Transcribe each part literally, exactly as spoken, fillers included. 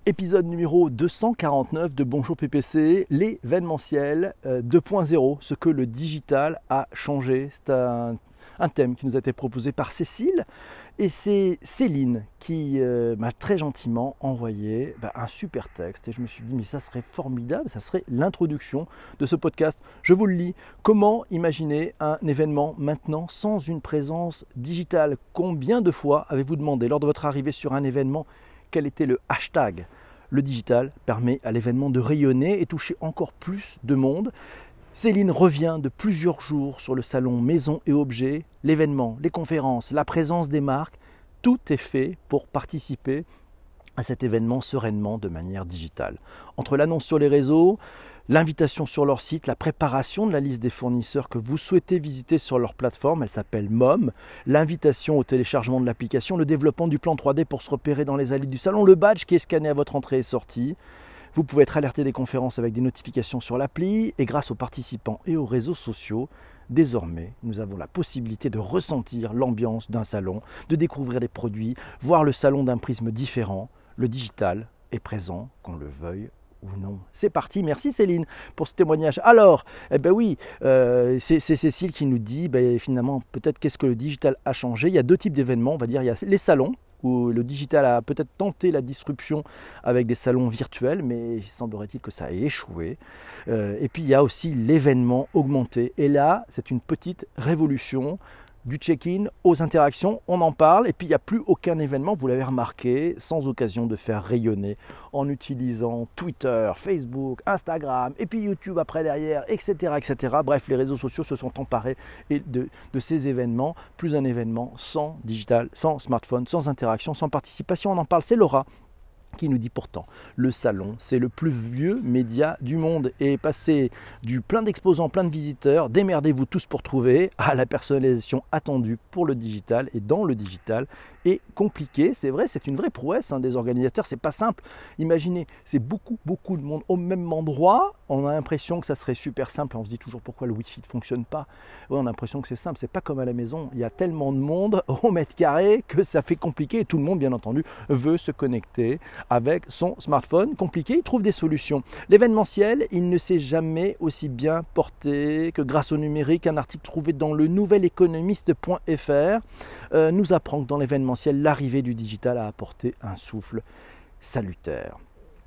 Épisode numéro deux cent quarante-neuf de Bonjour P P C, l'événementiel deux point zéro, ce que le digital a changé. C'est un, un thème qui nous a été proposé par Cécile et c'est Céline qui euh, m'a très gentiment envoyé bah, un super texte et je me suis dit mais ça serait formidable, ça serait l'introduction de ce podcast. Je vous le lis. Comment imaginer un événement maintenant sans une présence digitale? Combien de fois avez-vous demandé lors de votre arrivée sur un événement quel était le hashtag? Le digital permet à l'événement de rayonner et toucher encore plus de monde. Céline revient de plusieurs jours sur le salon Maison et Objets. L'événement, les conférences, la présence des marques, tout est fait pour participer à cet événement sereinement de manière digitale. Entre l'annonce sur les réseaux, l'invitation sur leur site, la préparation de la liste des fournisseurs que vous souhaitez visiter sur leur plateforme, elle s'appelle M O M, l'invitation au téléchargement de l'application, le développement du plan trois D pour se repérer dans les allées du salon, le badge qui est scanné à votre entrée et sortie. Vous pouvez être alerté des conférences avec des notifications sur l'appli et grâce aux participants et aux réseaux sociaux, désormais, nous avons la possibilité de ressentir l'ambiance d'un salon, de découvrir des produits, voir le salon d'un prisme différent. Le digital est présent, qu'on le veuille ou non. C'est parti, merci Céline pour ce témoignage. Alors, eh ben oui, euh, c'est, c'est Cécile qui nous dit, ben, finalement, peut-être qu'est-ce que le digital a changé. Il y a deux types d'événements, on va dire, il y a les salons, où le digital a peut-être tenté la disruption avec des salons virtuels, mais il semblerait-il que ça ait échoué. Euh, et puis il y a aussi l'événement augmenté. Et là, c'est une petite révolution. Du check-in aux interactions, on en parle et puis il n'y a plus aucun événement, vous l'avez remarqué, sans occasion de faire rayonner en utilisant Twitter, Facebook, Instagram et puis YouTube après derrière, et cetera et cetera. Bref, les réseaux sociaux se sont emparés de, de ces événements. Plus un événement sans digital, sans smartphone, sans interaction, sans participation. On en parle, c'est Laura qui nous dit pourtant, le salon, c'est le plus vieux média du monde et passer du plein d'exposants, plein de visiteurs, démerdez-vous tous pour trouver, à la personnalisation attendue pour le digital et dans le digital est compliqué. C'est vrai, c'est une vraie prouesse hein, des organisateurs, c'est pas simple. Imaginez, c'est beaucoup, beaucoup de monde au même endroit, on a l'impression que ça serait super simple, on se dit toujours pourquoi le Wi-Fi ne fonctionne pas. Ouais, on a l'impression que c'est simple, c'est pas comme à la maison, il y a tellement de monde au mètre carré que ça fait compliqué et tout le monde, bien entendu, veut se connecter avec son smartphone. Compliqué, il trouve des solutions. L'événementiel, il ne s'est jamais aussi bien porté que grâce au numérique. Un article trouvé dans le nouvel économiste point f r euh, nous apprend que dans l'événementiel, l'arrivée du digital a apporté un souffle salutaire.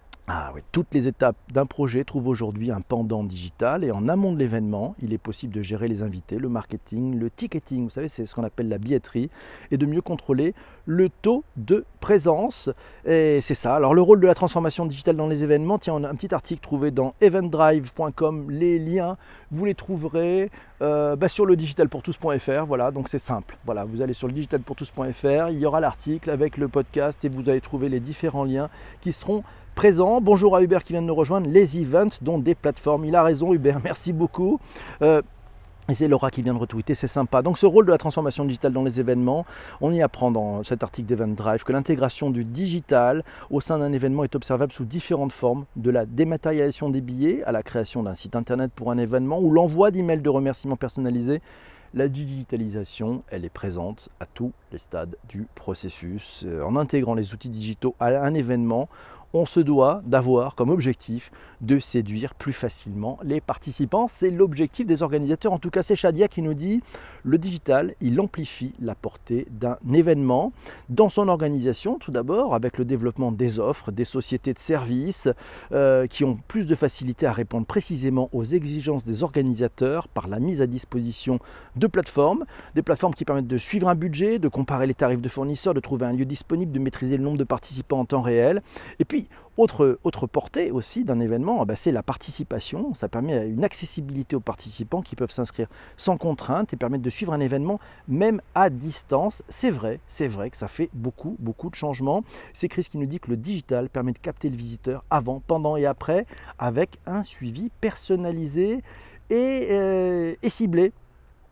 Ah oui, toutes les étapes d'un projet trouvent aujourd'hui un pendant digital et en amont de l'événement, il est possible de gérer les invités, le marketing, le ticketing, vous savez, c'est ce qu'on appelle la billetterie, et de mieux contrôler le taux de présence. Et c'est ça. Alors le rôle de la transformation digitale dans les événements, tiens, on a un petit article trouvé dans event drive point com, les liens, vous les trouverez euh, bah, sur le digital pour tous point f r, voilà, donc c'est simple. Voilà, vous allez sur le digital pour tous point f r, il y aura l'article avec le podcast et vous allez trouver les différents liens qui seront présent. Bonjour à Hubert qui vient de nous rejoindre, les events dont des plateformes. Il a raison Hubert, merci beaucoup. Euh, Et c'est Laura qui vient de retweeter, c'est sympa. Donc ce rôle de la transformation digitale dans les événements, on y apprend dans cet article d'Event Drive que l'intégration du digital au sein d'un événement est observable sous différentes formes, de la dématérialisation des billets à la création d'un site internet pour un événement ou l'envoi d'emails de remerciements personnalisés. La digitalisation, elle est présente à tous les stades du processus. En intégrant les outils digitaux à un événement, on se doit d'avoir comme objectif de séduire plus facilement les participants. C'est l'objectif des organisateurs. En tout cas, c'est Shadia qui nous dit le digital, il amplifie la portée d'un événement dans son organisation, tout d'abord, avec le développement des offres, des sociétés de services euh, qui ont plus de facilité à répondre précisément aux exigences des organisateurs par la mise à disposition de plateformes, des plateformes qui permettent de suivre un budget, de comparer les tarifs de fournisseurs, de trouver un lieu disponible, de maîtriser le nombre de participants en temps réel. Et puis, autre, autre portée aussi d'un événement, bah c'est la participation. Ça permet une accessibilité aux participants qui peuvent s'inscrire sans contrainte et permettre de suivre un événement même à distance. C'est vrai, c'est vrai que ça fait beaucoup, beaucoup de changements. C'est Chris qui nous dit que le digital permet de capter le visiteur avant, pendant et après avec un suivi personnalisé et, euh, et ciblé.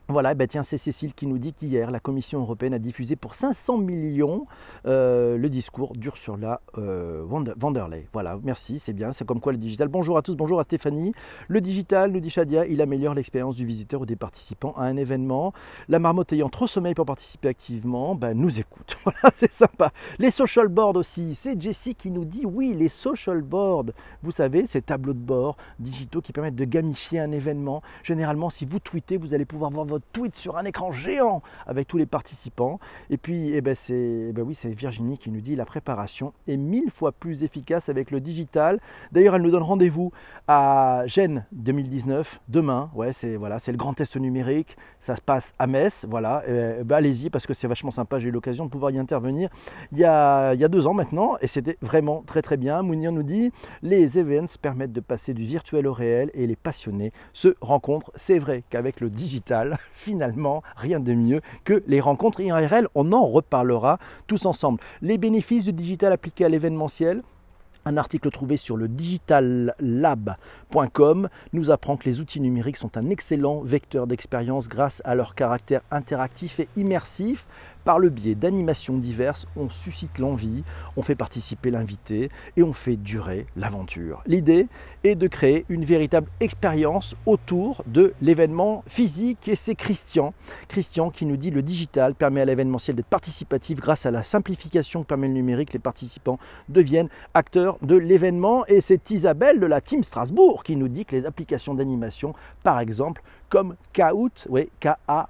Voilà, ben tiens, c'est Cécile qui nous dit qu'hier, la Commission européenne a diffusé pour cinq cents millions euh, le discours d'Ursula euh, von der Leyen. Voilà, merci, c'est bien, c'est comme quoi le digital. Bonjour à tous, bonjour à Stéphanie. Le digital, nous dit Shadia, il améliore l'expérience du visiteur ou des participants à un événement. La marmotte ayant trop sommeil pour participer activement, ben, nous écoute. Voilà, c'est sympa. Les social boards aussi, c'est Jessie qui nous dit oui, les social boards. Vous savez, ces tableaux de bord digitaux qui permettent de gamifier un événement. Généralement, si vous tweetez, vous allez pouvoir voir votre tweet sur un écran géant avec tous les participants. Et puis, eh ben c'est, eh ben oui, c'est Virginie qui nous dit la préparation est mille fois plus efficace avec le digital. D'ailleurs, elle nous donne rendez-vous à Gênes deux mille dix-neuf, demain. Ouais, c'est voilà, c'est le grand test numérique. Ça se passe à Metz. Voilà, eh ben, allez-y parce que c'est vachement sympa. J'ai eu l'occasion de pouvoir y intervenir il y a, il y a deux ans maintenant et c'était vraiment très très bien. Mounir nous dit les events permettent de passer du virtuel au réel et les passionnés se rencontrent. C'est vrai qu'avec le digital, finalement, rien de mieux que les rencontres I R L. On en reparlera tous ensemble. Les bénéfices du digital appliqués à l'événementiel. Un article trouvé sur le digital lab point com nous apprend que les outils numériques sont un excellent vecteur d'expérience grâce à leur caractère interactif et immersif. Par le biais d'animations diverses, on suscite l'envie, on fait participer l'invité et on fait durer l'aventure. L'idée est de créer une véritable expérience autour de l'événement physique et c'est Christian. Christian qui nous dit le digital permet à l'événementiel d'être participatif grâce à la simplification que permet le numérique. Les participants deviennent acteurs de l'événement et c'est Isabelle de la Team Strasbourg qui nous dit que les applications d'animation, par exemple, comme Kahoot, oui, K A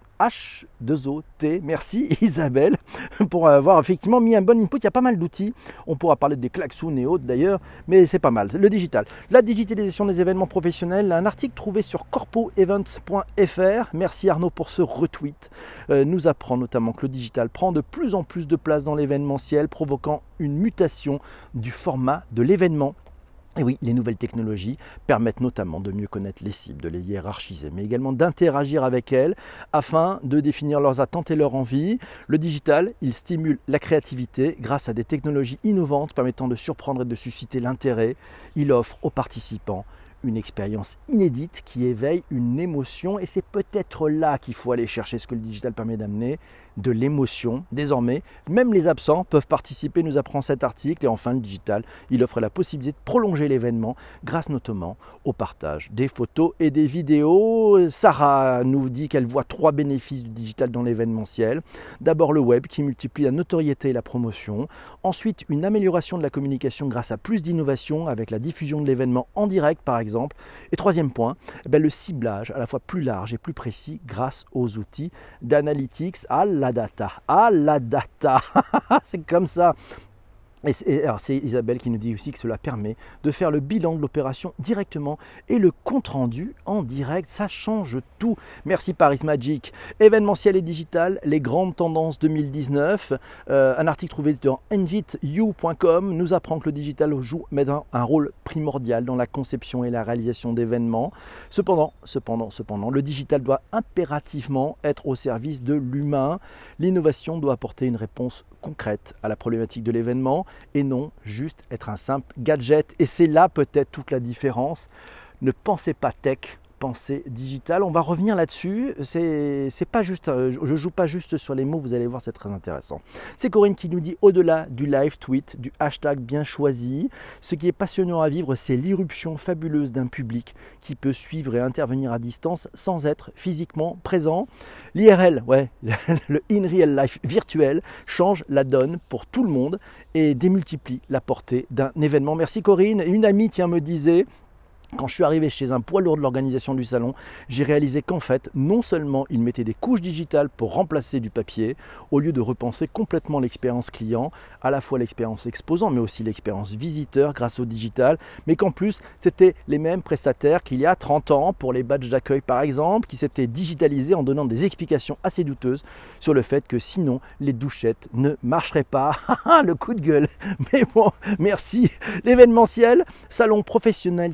H deux O T, merci Isabelle pour avoir effectivement mis un bon input. Il y a pas mal d'outils, on pourra parler des klaxons et autres d'ailleurs, mais c'est pas mal. Le digital, la digitalisation des événements professionnels, un article trouvé sur corpo event point f r, merci Arnaud pour ce retweet, euh, nous apprend notamment que le digital prend de plus en plus de place dans l'événementiel, provoquant une mutation du format de l'événement. Et oui, les nouvelles technologies permettent notamment de mieux connaître les cibles, de les hiérarchiser, mais également d'interagir avec elles afin de définir leurs attentes et leurs envies. Le digital, il stimule la créativité grâce à des technologies innovantes permettant de surprendre et de susciter l'intérêt. Il offre aux participants une expérience inédite qui éveille une émotion et c'est peut-être là qu'il faut aller chercher ce que le digital permet d'amener, de l'émotion. Désormais, même les absents peuvent participer, nous apprend cet article. Et enfin, le digital, il offre la possibilité de prolonger l'événement grâce notamment au partage des photos et des vidéos. Sarah nous dit qu'elle voit trois bénéfices du digital dans l'événementiel. D'abord, le web qui multiplie la notoriété et la promotion. Ensuite, une amélioration de la communication grâce à plus d'innovation avec la diffusion de l'événement en direct, par exemple. Et troisième point, eh bien, le ciblage à la fois plus large et plus précis grâce aux outils d'analytics. Ah, la data, ah la data, c'est comme ça. Et c'est, alors c'est Isabelle qui nous dit aussi que cela permet de faire le bilan de l'opération directement et le compte-rendu en direct. Ça change tout. Merci Paris Magic. Événementiel et digital, les grandes tendances deux mille dix-neuf. Euh, un article trouvé dans invite you point com nous apprend que le digital joue un rôle primordial dans la conception et la réalisation d'événements. Cependant, cependant, cependant, le digital doit impérativement être au service de l'humain. L'innovation doit apporter une réponse concrète à la problématique de l'événement et non juste être un simple gadget. Et c'est là peut-être toute la différence. Ne pensez pas tech, pensée digitale. On va revenir là-dessus. C'est, c'est pas juste, je joue pas juste sur les mots, vous allez voir, c'est très intéressant. C'est Corinne qui nous dit au-delà du live tweet, du hashtag bien choisi, ce qui est passionnant à vivre, c'est l'irruption fabuleuse d'un public qui peut suivre et intervenir à distance sans être physiquement présent. L'I R L, ouais, le in real life virtuel change la donne pour tout le monde et démultiplie la portée d'un événement. Merci Corinne. Une amie, tiens, me disait, quand je suis arrivé chez un poids lourd de l'organisation du salon, j'ai réalisé qu'en fait, non seulement il mettait des couches digitales pour remplacer du papier, au lieu de repenser complètement l'expérience client, à la fois l'expérience exposant, mais aussi l'expérience visiteur grâce au digital, mais qu'en plus, c'était les mêmes prestataires qu'il y a trente ans pour les badges d'accueil par exemple, qui s'étaient digitalisés en donnant des explications assez douteuses sur le fait que sinon, les douchettes ne marcheraient pas. Le coup de gueule. Mais bon, merci. L'événementiel, salon professionnel, tiens,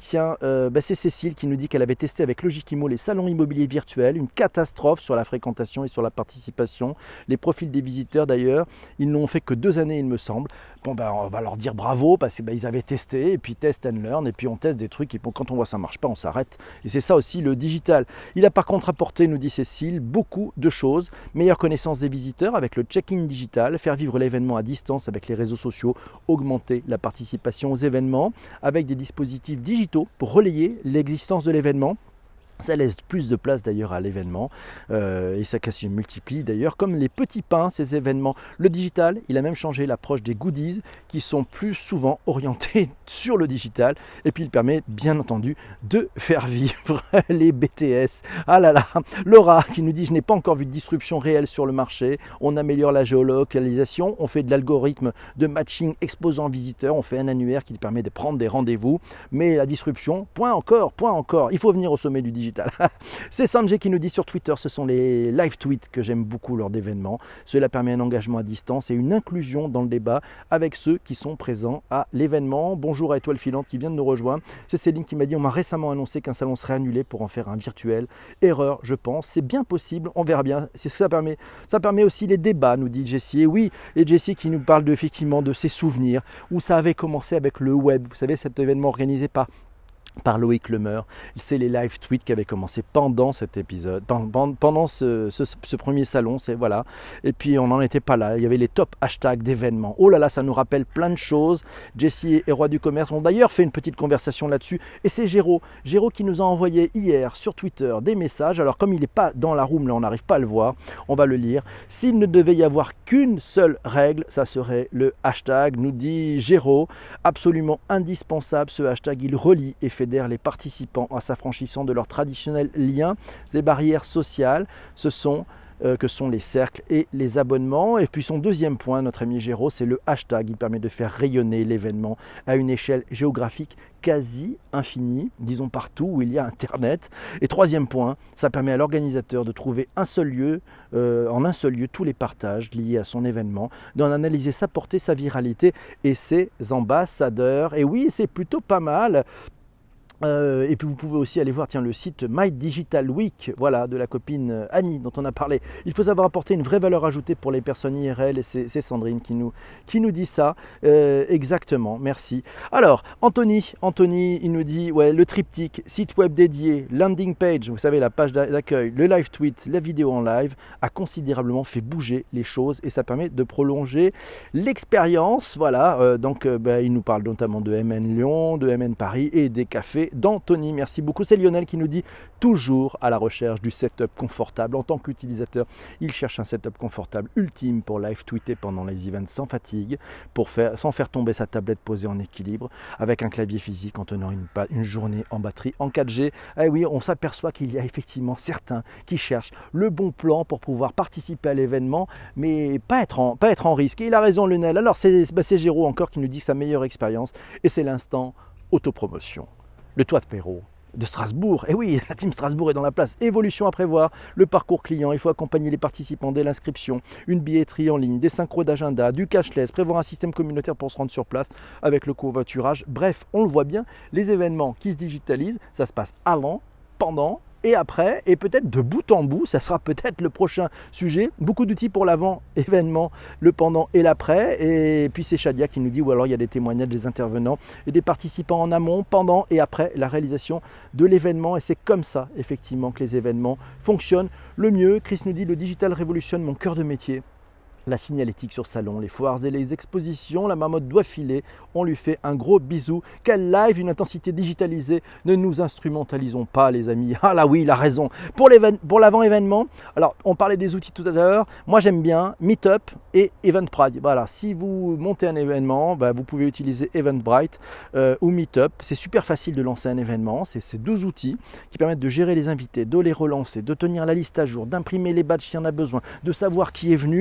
euh, bah, c'est Cécile qui nous dit qu'elle avait testé avec Logikimo les salons immobiliers virtuels, une catastrophe sur la fréquentation et sur la participation. Les profils des visiteurs d'ailleurs, ils n'ont fait que deux années il me semble. Bon ben on va leur dire bravo parce qu'ils bah, avaient testé et puis test and learn et puis on teste des trucs et bon, quand on voit ça ne marche pas on s'arrête. Et c'est ça aussi le digital. Il a par contre apporté, nous dit Cécile, beaucoup de choses. Meilleure connaissance des visiteurs avec le check-in digital, faire vivre l'événement à distance avec les réseaux sociaux, augmenter la participation aux événements avec des dispositifs digitaux pour relayer l'existence de l'événement. Ça laisse plus de place d'ailleurs à l'événement euh, et ça se multiplie d'ailleurs comme les petits pains, ces événements. Le digital, il a même changé l'approche des goodies qui sont plus souvent orientés sur le digital et puis il permet bien entendu de faire vivre les B T S. Ah là là, Laura qui nous dit je n'ai pas encore vu de disruption réelle sur le marché, on améliore la géolocalisation, on fait de l'algorithme de matching exposant visiteurs, on fait un annuaire qui permet de prendre des rendez-vous, mais la disruption, point encore, point encore, il faut venir au sommet du digital. C'est Sanjay qui nous dit sur Twitter, ce sont les live tweets que j'aime beaucoup lors d'événements. Cela permet un engagement à distance et une inclusion dans le débat avec ceux qui sont présents à l'événement. Bonjour à Étoile Filante qui vient de nous rejoindre. C'est Céline qui m'a dit on m'a récemment annoncé qu'un salon serait annulé pour en faire un virtuel. Erreur, je pense. C'est bien possible, on verra bien. C'est ce que ça permet. Ça permet aussi les débats, nous dit Jessie. Et oui, et Jessie qui nous parle de, effectivement de ses souvenirs où ça avait commencé avec le web. Vous savez, cet événement organisé par par Loïc Lemeur, c'est les live tweets qui avaient commencé pendant cet épisode, pendant, pendant ce, ce, ce premier salon, c'est voilà. Et puis on n'en était pas là, il y avait les top hashtags d'événements. Oh là là, ça nous rappelle plein de choses. Jessie et Roi du Commerce ont d'ailleurs fait une petite conversation là-dessus. Et c'est Géraud, Géraud qui nous a envoyé hier sur Twitter des messages. Alors comme il n'est pas dans la room, là on n'arrive pas à le voir, on va le lire. S'il ne devait y avoir qu'une seule règle, ça serait le hashtag, nous dit Géraud. Absolument indispensable ce hashtag, il relie et fait les participants en s'affranchissant de leurs traditionnels liens, des barrières sociales, ce sont euh, que sont les cercles et les abonnements. Et puis son deuxième point, notre ami Géraud, c'est le hashtag. Il permet de faire rayonner l'événement à une échelle géographique quasi infinie, disons partout où il y a Internet. Et troisième point, ça permet à l'organisateur de trouver un seul lieu, euh, en un seul lieu tous les partages liés à son événement, d'en analyser sa portée, sa viralité et ses ambassadeurs. Et oui, c'est plutôt pas mal. Euh, et puis vous pouvez aussi aller voir tiens, le site My Digital Week, voilà, de la copine Annie dont on a parlé. Il faut savoir apporter une vraie valeur ajoutée pour les personnes I R L et c'est, c'est Sandrine qui nous, qui nous dit ça. Euh, exactement, merci. Alors, Anthony, Anthony, il nous dit ouais, le triptyque, site web dédié, landing page, vous savez la page d'accueil, le live tweet, la vidéo en live, a considérablement fait bouger les choses et ça permet de prolonger l'expérience. Voilà, euh, donc euh, bah, il nous parle notamment de M N Lyon, de M N Paris et des cafés d'Anthony. Merci beaucoup. C'est Lionel qui nous dit toujours à la recherche du setup confortable. En tant qu'utilisateur, il cherche un setup confortable ultime pour live tweeter pendant les events sans fatigue, pour faire, sans faire tomber sa tablette posée en équilibre, avec un clavier physique en tenant une, une journée en batterie en quatre G. Eh oui, on s'aperçoit qu'il y a effectivement certains qui cherchent le bon plan pour pouvoir participer à l'événement, mais pas être en, pas être en risque. Et il a raison Lionel. Alors c'est, bah, c'est Géraud encore qui nous dit sa meilleure expérience et c'est l'instant autopromotion. Le toit de Perrault de Strasbourg. Et oui, la team Strasbourg est dans la place. Évolution à prévoir, le parcours client, il faut accompagner les participants dès l'inscription, une billetterie en ligne, des synchros d'agenda, du cashless, prévoir un système communautaire pour se rendre sur place avec le covoiturage. Bref, on le voit bien, les événements qui se digitalisent, ça se passe avant, pendant et après, et peut-être de bout en bout, ça sera peut-être le prochain sujet. Beaucoup d'outils pour l'avant événement, le pendant et l'après. Et puis c'est Shadia qui nous dit, ou alors il y a des témoignages des intervenants et des participants en amont, pendant et après la réalisation de l'événement. Et c'est comme ça, effectivement, que les événements fonctionnent le mieux. Chris nous dit, le digital révolutionne mon cœur de métier. La signalétique sur salon, les foires et les expositions, la marmotte doit filer, on lui fait un gros bisou. Quel live, une intensité digitalisée, ne nous instrumentalisons pas les amis. Ah là oui, il a raison. Pour, pour l'avant-événement, alors on parlait des outils tout à l'heure, moi j'aime bien Meetup et Eventbrite. Voilà, si vous montez un événement, bah, vous pouvez utiliser Eventbrite euh, ou Meetup. C'est super facile de lancer un événement, c'est ces deux outils qui permettent de gérer les invités, de les relancer, de tenir la liste à jour, d'imprimer les badges s'il y en a besoin, de savoir qui est venu.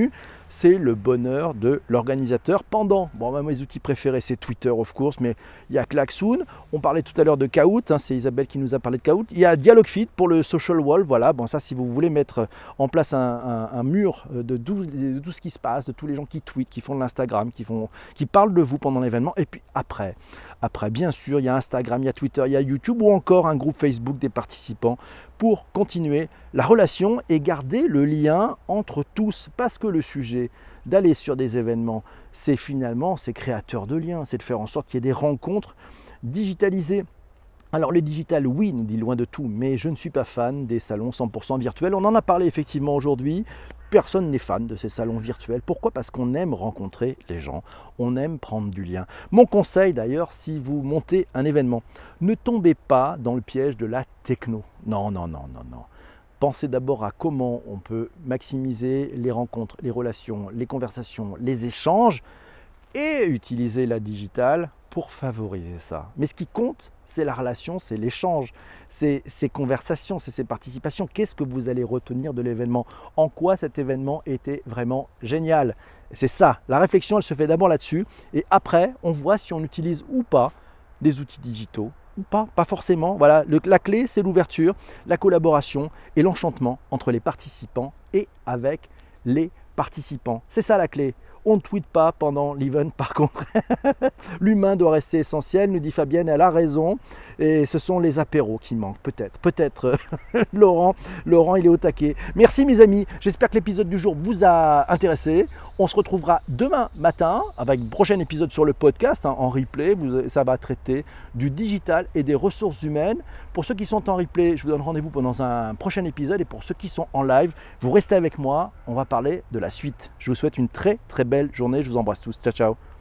c'est le bonheur de l'organisateur pendant. Bon, bah, mes outils préférés, c'est Twitter, of course, mais il y a Klaxoon. On parlait tout à l'heure de Kahoot, hein, c'est Isabelle qui nous a parlé de Kahoot. Il y a Dialogfit pour le social wall. Voilà, bon, ça, si vous voulez mettre en place un, un, un mur de tout, de tout ce qui se passe, de tous les gens qui tweetent, qui font de l'Instagram, qui, font, qui parlent de vous pendant l'événement. Et puis après, après, bien sûr, il y a Instagram, il y a Twitter, il y a YouTube ou encore un groupe Facebook des participants pour continuer la relation et garder le lien entre tous. Parce que le sujet d'aller sur des événements, c'est finalement, c'est créateur de liens, c'est de faire en sorte qu'il y ait des rencontres digitalisées. Alors le digital, oui, nous dit loin de tout, mais je ne suis pas fan des salons cent pour cent virtuels. On en a parlé effectivement aujourd'hui. Personne n'est fan de ces salons virtuels. Pourquoi ? Parce qu'on aime rencontrer les gens, on aime prendre du lien. Mon conseil d'ailleurs, si vous montez un événement, ne tombez pas dans le piège de la techno. Non, non, non, non, non. Pensez d'abord à comment on peut maximiser les rencontres, les relations, les conversations, les échanges et utiliser la digitale pour favoriser ça. Mais ce qui compte, c'est la relation, c'est l'échange, c'est ces conversations, c'est ces participations. Qu'est-ce que vous allez retenir de l'événement ? En quoi cet événement était vraiment génial ? C'est ça, la réflexion, elle se fait d'abord là-dessus. Et après, on voit si on utilise ou pas des outils digitaux ou pas, pas forcément. Voilà, le, la clé, c'est l'ouverture, la collaboration et l'enchantement entre les participants et avec les participants. C'est ça la clé. On ne tweete pas pendant l'event par contre. L'humain doit rester essentiel, nous dit Fabienne, elle a raison. Et ce sont les apéros qui manquent, peut-être. Peut-être, Laurent, Laurent, il est au taquet. Merci mes amis, j'espère que l'épisode du jour vous a intéressé. On se retrouvera demain matin avec un prochain épisode sur le podcast, hein, en replay. Vous, ça va traiter du digital et des ressources humaines. Pour ceux qui sont en replay, je vous donne rendez-vous pendant un prochain épisode. Et pour ceux qui sont en live, vous restez avec moi. On va parler de la suite. Je vous souhaite une très très belle journée. Je vous embrasse tous. Ciao, ciao.